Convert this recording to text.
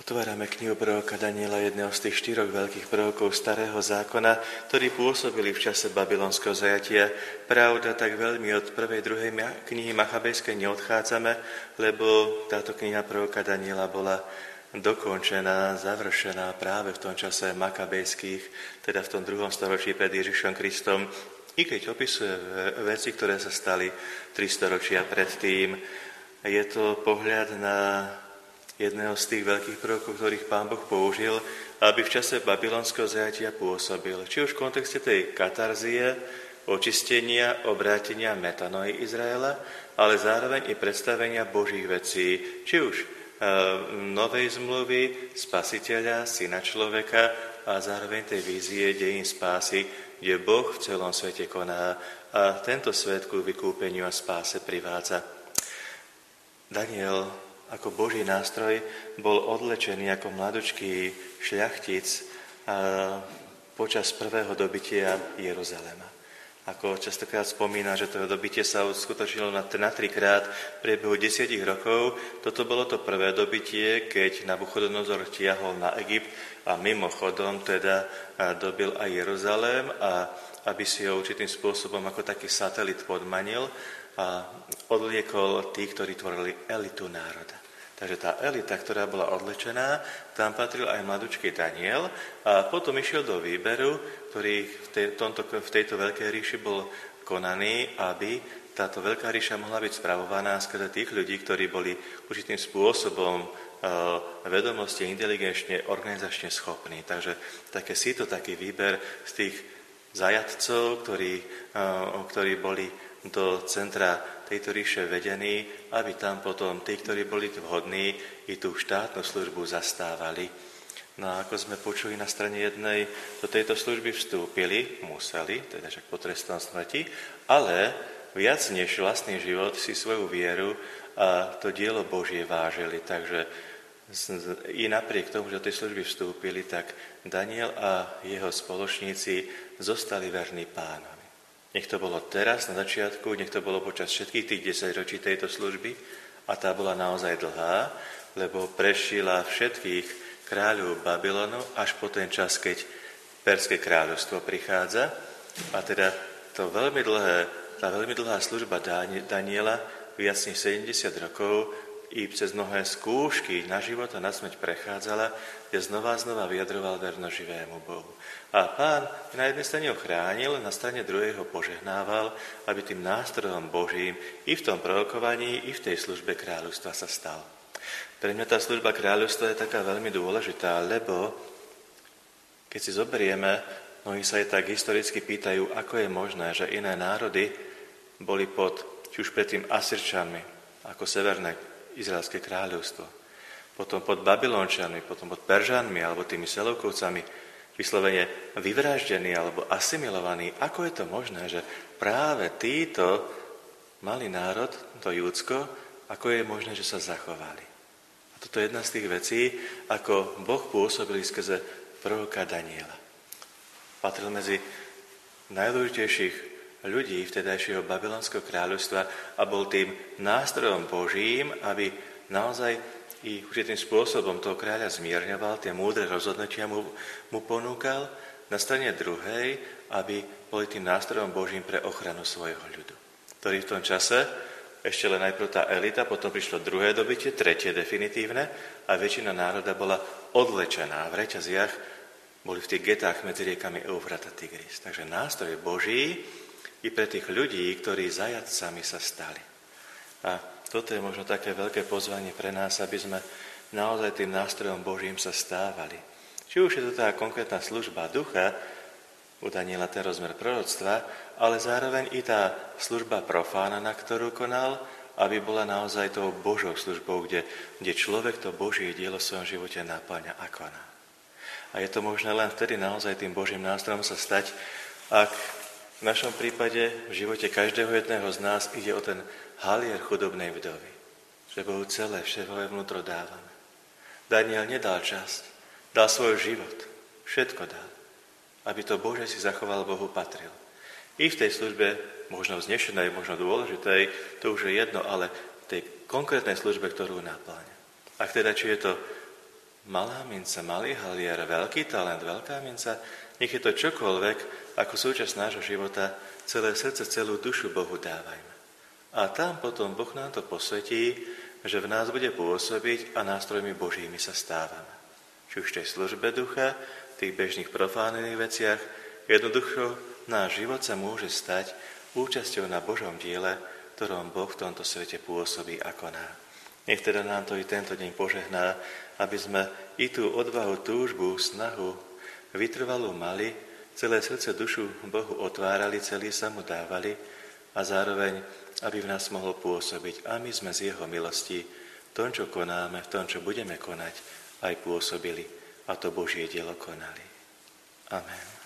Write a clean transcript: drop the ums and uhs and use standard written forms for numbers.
Otvárame knihu proroka Daniela, jedného z tých 4 veľkých prorokov Starého zákona, ktorí pôsobili v čase babylonského zajatia. Pravda, tak veľmi od prvej, druhej knihy Machabejskej neodchádzame, lebo táto kniha proroka Daniela bola dokončená, završená práve v tom čase Makabejských, teda v tom 2. storočí pred Ježišom Kristom, i keď opisuje veci, ktoré sa stali 3 storočia predtým. Je to pohľad na jedného z tých veľkých prorokov, ktorých Pán Boh použil, aby v čase babylonského zajatia pôsobil. Či už v kontexte tej katarzie, očistenia, obrátenia, metanoji Izraela, ale zároveň i predstavenia Božích vecí. Či už novej zmluvy, spasiteľa, syna človeka a zároveň tej vízie dejín spásy, kde Boh v celom svete koná a tento svet ku vykúpeniu a spáse privádza. Daniel ako Boží nástroj bol odlečený ako mladočký šľachtic počas prvého dobytia Jeruzalema. Ako častokrát spomína, že to dobytie sa uskutočnilo na 3-krát v priebehu 10 rokov. Toto bolo to prvé dobytie, keď Nabuchodonozor tiahol na Egypt a mimochodom teda dobil aj Jeruzalém, a aby si ho určitým spôsobom ako taký satelit podmanil a odliekol tých, ktorí tvorili elitu národa. Takže tá elita, ktorá bola odlečená, tam patril aj mladúčky Daniel a potom išiel do výberu, ktorý v tejto veľkej ríši bol konaný, aby táto veľká ríša mohla byť spravovaná skrze tých ľudí, ktorí boli určitým spôsobom vedomosti, inteligenčne, organizačne schopní. Takže taký výber z tých zajatcov, ktorí boli do centra tejto ríše vedení, aby tam potom tí, ktorí boli vhodní, i tú štátnu službu zastávali. No a ako sme počuli na strane jednej, do tejto služby vstúpili, museli, teda však pod trestom smrti, ale viac než vlastný život si svoju vieru a to dielo Božie vážili. Takže i napriek tomu, že do tej služby vstúpili, tak Daniel a jeho spoločníci zostali verní Pánovi. Nech to bolo teraz, na začiatku, nech to bolo počas všetkých tých 10 ročí tejto služby a tá bola naozaj dlhá, lebo prešila všetkých kráľov Babylonu až po ten čas, keď Perské kráľovstvo prichádza. A teda tá veľmi dlhá služba Daniela, viac než 70 rokov, i cez mnohé skúšky na život a na smrť prechádzala, kde znova vyjadroval vernosť živému Bohu. A Pán na jednej strane ho chránil, na strane druhej ho požehnával, aby tým nástrojom Božím i v tom prorokovaní, i v tej službe kráľovstva sa stal. Pre mňa tá služba kráľovstva je taká veľmi dôležitá, lebo keď si zoberieme, mnohí sa aj tak historicky pýtajú, ako je možné, že iné národy boli či už predtým Asyrčanmi, ako severné Izraelské kráľovstvo, potom pod Babylončanmi, potom pod Peržanmi alebo tými Selovkovcami vyslovene vyvraždení alebo asimilovaní. Ako je to možné, že práve títo malý národ, to Júdsko, ako je možné, že sa zachovali? A toto je jedna z tých vecí, ako Boh pôsobil skrze proroka Daniela. Patril medzi najdôležitejších ľudí vtedajšieho babylonského kráľovstva a bol tým nástrojom Božím, aby naozaj i určitým spôsobom toho kráľa zmierňoval, tie múdre rozhodnutia mu ponúkal, na strane druhej, aby boli tým nástrojom Božím pre ochranu svojho ľudu, ktorý v tom čase, ešte len najprv tá elita, potom prišlo druhé dobytie, tretie definitívne a väčšina národa bola odvlečená v reťaziach, boli v tých getách medzi riekami Eufrat a Tigris. Takže nástroj Boží i pre tých ľudí, ktorí zajatcami sa stali. A toto je možno také veľké pozvanie pre nás, aby sme naozaj tým nástrojom Božím sa stávali. Či už je to tá konkrétna služba ducha, u Daniela ten rozmer proroctva, ale zároveň i tá služba profána, na ktorú konal, aby bola naozaj tou Božou službou, kde človek to Božie dielo v svojom živote napĺňa a koná. A je to možné len vtedy naozaj tým Božím nástrojom sa stať, ak v našom prípade v živote každého jedného z nás ide o ten halier chudobnej vdovy, že Bohu celé všetko vnútro dávame. Daniel nedal časť, dal svoj život, všetko dal, aby to Bože si zachoval, Bohu patril. I v tej službe, možno vznešenej, možno dôležitej, to už je jedno, ale v tej konkrétnej službe, ktorú napĺňa. Ak teda, či je to malá minca, malý haliar, veľký talent, veľká minca, nech je to čokoľvek, ako súčasť nášho života, celé srdce, celú dušu Bohu dávajme. A tam potom Boh nám to posvetí, že v nás bude pôsobiť a nástrojmi Božími sa stávame. Či už v tej službe ducha, v tých bežných profánnych veciach, jednoducho náš život sa môže stať účasťou na Božom diele, ktorom Boh v tomto svete pôsobí a koná. Nech teda nám to i tento deň požehná, aby sme i tú odvahu, túžbu, snahu vytrvalú mali, celé srdce, dušu Bohu otvárali, celý sa mu dávali a zároveň, aby v nás mohol pôsobiť. A my sme z jeho milosti v tom, čo konáme, v tom, čo budeme konať, aj pôsobili a to Božie dielo konali. Amen.